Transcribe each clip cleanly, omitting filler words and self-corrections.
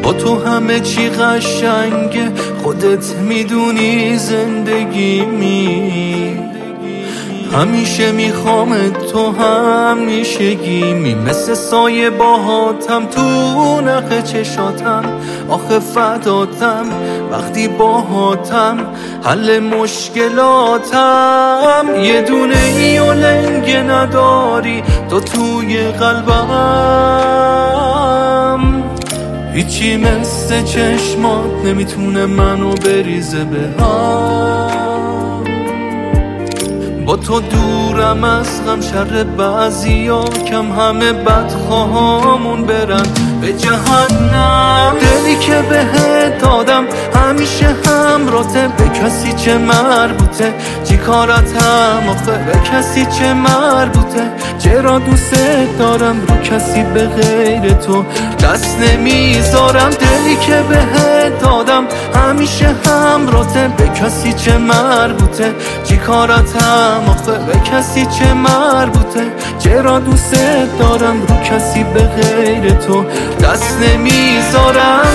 با تو همه چی قشنگه، خودت میدونی زندگیمی. همیشه میخوام تو همیشگیمی، مثل سایه باهاتم تو نخ چشاتم. آخه فداتم وقتی باهاتم، حل مشکلاتم. یه دونه ای و لنگه نداری تو توی قلبم. هیچی مثل چشمات نمیتونه منو بریزه به هم. با تو دورم از غم، شر بعضیا کم، همه بدخواهامون برن به جهنم. دلی که بهت دادم همیشه همراته، به کسی چه مربوطه چی کارتم آخه، به کسی چه مربوطه چرا دوست دارم، رو کسی به غیر تو دست نمیذارم. دلی که بهت دادم همیشه همراته، به کسی چه مربوطه چی کارتم آخه، به کسی چه مربوطه چرا دوست دارم، رو کسی به غیر تو دست نمیذارم.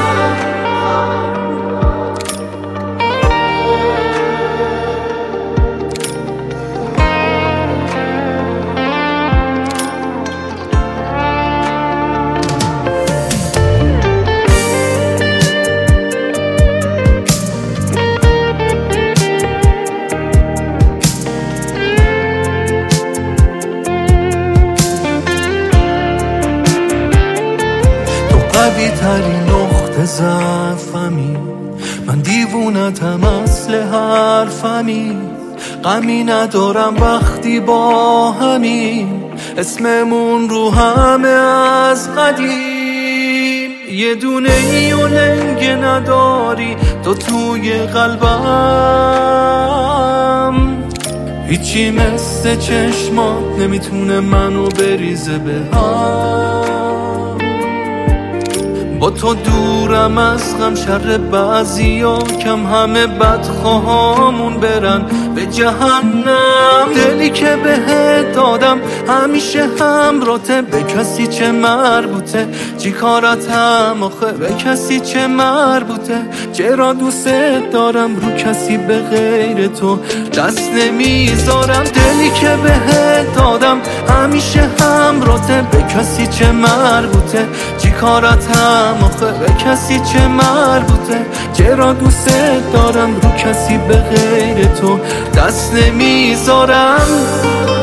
قوی ترین نقطه ضعفمی، من دیوونتم اصل حرفمی. غمی ندارم وقتی با همین، اسممون رو همه از قدیم. یه دونه ای و لنگه نداری تو توی قلبم. هیچی مثل چشمات نمیتونه منو بریزه به هم. با تو دورم از غم، شر بعضیا کم، همه بدخواهامون برن به جهنم. دلی که بهت دادم همیشه همراته، به کسی چه مربوطه چی کارتم آخه، به کسی چه مربوطه چرا دوست دارم، رو کسی به غیر تو دست نمیذارم. دلی که بهت دادم همیشه همراته، به کسی چه مربوطه چی کارتم آخه، به کسی چه مربوطه چرا دوست دارم، رو کسی به غیر تو دست نمیذارم.